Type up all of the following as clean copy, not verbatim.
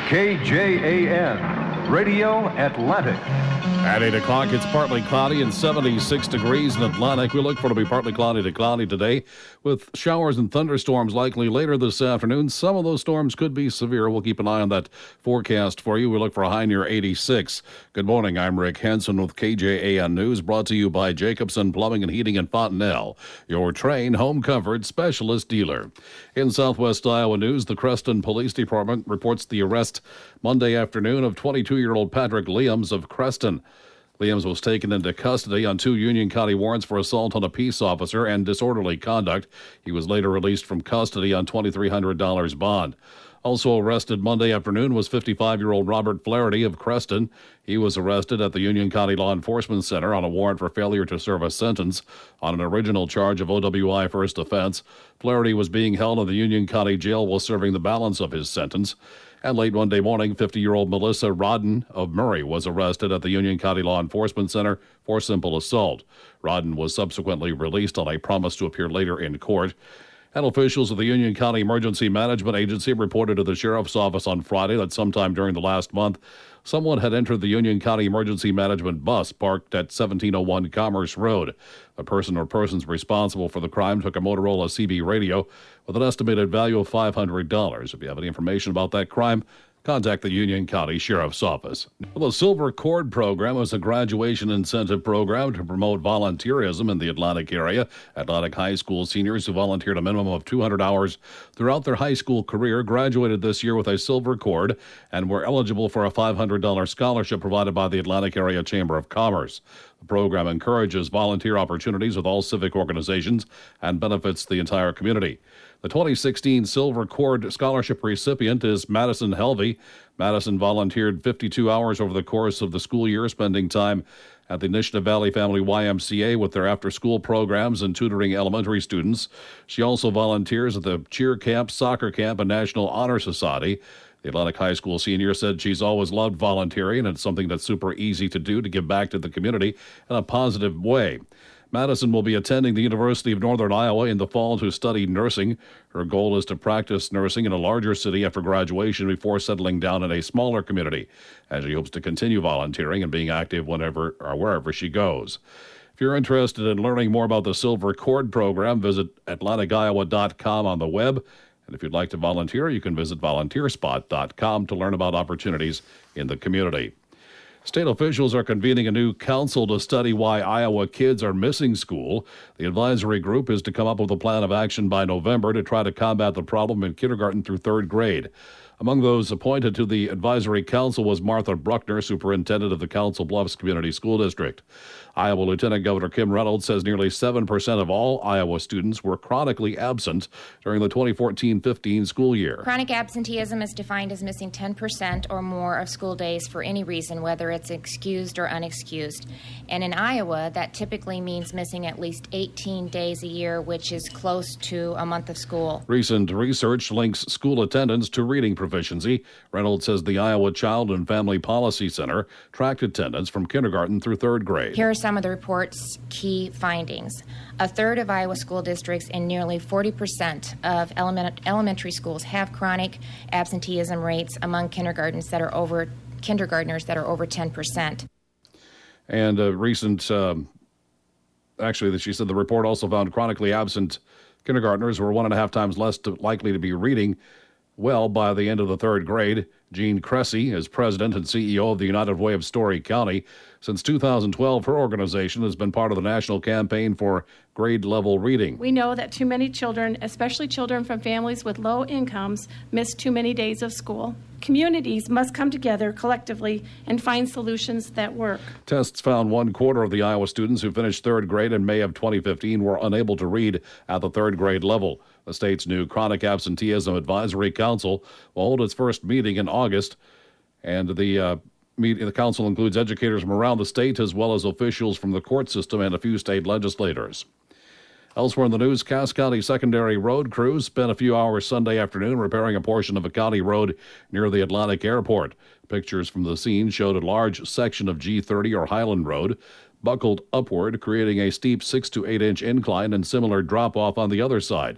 KJAN, Radio Atlantic. At 8 o'clock, it's partly cloudy and 76 degrees in Atlantic. We look for it to be partly cloudy to cloudy today with showers and thunderstorms likely later this afternoon. Some of those storms could be severe. We'll keep an eye on that forecast for you. We look for a high near 86. Good morning. I'm Rick Henson with KJAN News, brought to you by Jacobson Plumbing and Heating in Fontenelle, your Trane home comfort specialist dealer. In Southwest Iowa news, the Creston Police Department reports the arrest Monday afternoon of 22-year-old Patrick Liams of Creston. Liams was taken into custody on 2 Union County warrants for assault on a peace officer and disorderly conduct. He was later released from custody on $2,300 bond. Also arrested Monday afternoon was 55-year-old Robert Flaherty of Creston. He was arrested at the Union County Law Enforcement Center on a warrant for failure to serve a sentence on an original charge of OWI first offense. Flaherty was being held in the Union County Jail while serving the balance of his sentence. And late Monday morning, 50-year-old Melissa Rodden of Murray was arrested at the Union County Law Enforcement Center for simple assault. Rodden was subsequently released on a promise to appear later in court. And officials of the Union County Emergency Management Agency reported to the Sheriff's Office on Friday that sometime during the last month, someone had entered the Union County Emergency Management bus parked at 1701 Commerce Road. The person or persons responsible for the crime took a Motorola CB radio with an estimated value of $500. If you have any information about that crime, contact the Union County Sheriff's Office. Well, the Silver Cord program is a graduation incentive program to promote volunteerism in the Atlantic area. Atlantic High School seniors who volunteered a minimum of 200 hours throughout their high school career graduated this year with a Silver Cord and were eligible for a $500 scholarship provided by the Atlantic Area Chamber of Commerce. The program encourages volunteer opportunities with all civic organizations and benefits the entire community. The 2016 Silver Cord Scholarship recipient is Madison Helvey. Madison volunteered 52 hours over the course of the school year, spending time at the Initiative Valley Family YMCA with their after-school programs and tutoring elementary students. She also volunteers at the cheer camp, soccer camp, and National Honor Society. The Atlantic High School senior said she's always loved volunteering, and it's something that's super easy to do to give back to the community in a positive way. Madison will be attending the University of Northern Iowa in the fall to study nursing. Her goal is to practice nursing in a larger city after graduation before settling down in a smaller community, and she hopes to continue volunteering and being active whenever or wherever she goes. If you're interested in learning more about the Silver Cord program, visit AtlanticIowa.com on the web. And if you'd like to volunteer, you can visit volunteerspot.com to learn about opportunities in the community. State officials are convening a new council to study why Iowa kids are missing school. The advisory group is to come up with a plan of action by November to try to combat the problem in kindergarten through third grade. Among those appointed to the advisory council was Martha Bruckner, superintendent of the Council Bluffs Community School District. Iowa Lieutenant Governor Kim Reynolds says nearly 7% of all Iowa students were chronically absent during the 2014-15 school year. Chronic absenteeism is defined as missing 10% or more of school days for any reason, whether it's excused or unexcused. And in Iowa, that typically means missing at least 18 days a year, which is close to a month of school. Recent research links school attendance to reading proficiency. Reynolds says the Iowa Child and Family Policy Center tracked attendance from kindergarten through third grade. Here are some of the report's key findings. A third of Iowa school districts and nearly 40% of elementary schools have chronic absenteeism rates among kindergartners that are over 10%. And she said the report also found chronically absent kindergartners were 1.5 times less likely to be reading well by the end of the third grade. Jean Cressy is president and CEO of the United Way of Story County. Since 2012, her organization has been part of the national campaign for grade-level reading. We know that too many children, especially children from families with low incomes, miss too many days of school. Communities must come together collectively and find solutions that work. Tests found 1/4 of the Iowa students who finished third grade in May of 2015 were unable to read at the third grade level. The state's new Chronic Absenteeism Advisory Council will hold its first meeting in August, and the council includes educators from around the state as well as officials from the court system and a few state legislators. Elsewhere in the news, Cass County secondary road crews spent a few hours Sunday afternoon repairing a portion of a county road near the Atlantic Airport. Pictures from the scene showed a large section of G30 or Highland Road buckled upward, creating a steep 6 to 8 inch incline and similar drop-off on the other side.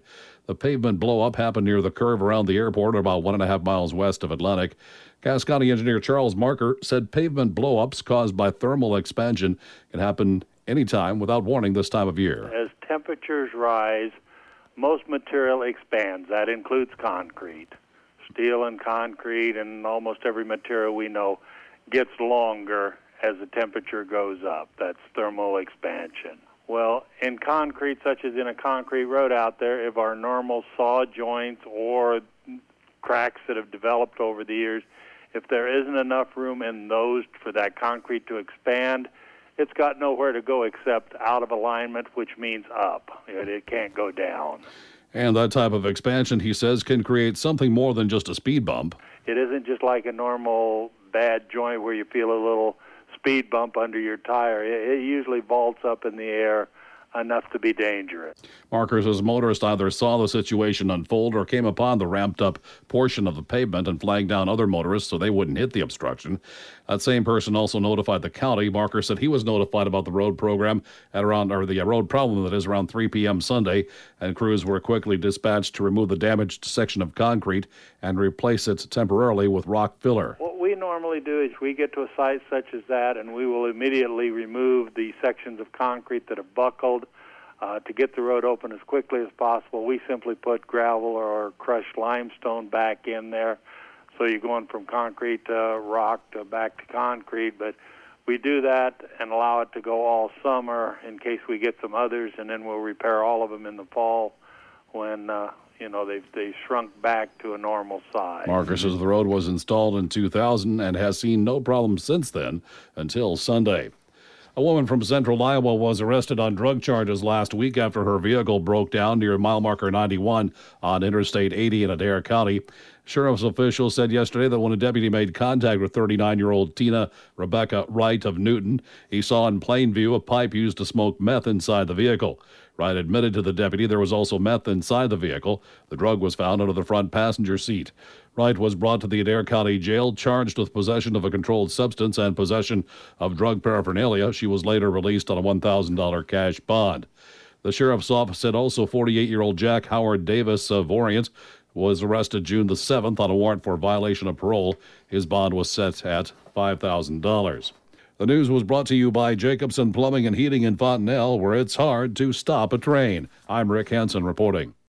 The pavement blow-up happened near the curve around the airport about 1.5 miles west of Atlantic. Cass County engineer Charles Marker said pavement blow-ups caused by thermal expansion can happen anytime without warning this time of year. As temperatures rise, most material expands. That includes concrete. Steel and concrete and almost every material we know gets longer as the temperature goes up. That's thermal expansion. Well, in concrete, such as in a concrete road out there, if our normal saw joints or cracks that have developed over the years, if there isn't enough room in those for that concrete to expand, it's got nowhere to go except out of alignment, which means up. It can't go down. And that type of expansion, he says, can create something more than just a speed bump. It isn't just like a normal bad joint where you feel a little speed bump under your tire. It usually vaults up in the air enough to be dangerous. Marker says motorists either saw the situation unfold or came upon the ramped-up portion of the pavement and flagged down other motorists so they wouldn't hit the obstruction. That same person also notified the county. Marker said he was notified about the road program at the road problem that is around 3 p.m. Sunday, and crews were quickly dispatched to remove the damaged section of concrete and replace it temporarily with rock filler. What we normally do is we get to a site such as that, and we will immediately remove the sections of concrete that have buckled. To get the road open as quickly as possible, we simply put gravel or crushed limestone back in there. So you're going from concrete to rock to back to concrete. But we do that and allow it to go all summer in case we get some others, and then we'll repair all of them in the fall when they've shrunk back to a normal size. Marker says the road was installed in 2000 and has seen no problems since then until Sunday. A woman from central Iowa was arrested on drug charges last week after her vehicle broke down near mile marker 91 on Interstate 80 in Adair County. Sheriff's officials said yesterday that when a deputy made contact with 39-year-old Tina Rebecca Wright of Newton, he saw in plain view a pipe used to smoke meth inside the vehicle. Wright admitted to the deputy there was also meth inside the vehicle. The drug was found under the front passenger seat. Wright was brought to the Adair County Jail, charged with possession of a controlled substance and possession of drug paraphernalia. She was later released on a $1,000 cash bond. The sheriff's office said also 48-year-old Jack Howard Davis of Orient was arrested June the 7th on a warrant for violation of parole. His bond was set at $5,000. The news was brought to you by Jacobson Plumbing and Heating in Fontenelle, where it's hard to stop a train. I'm Rick Hansen reporting.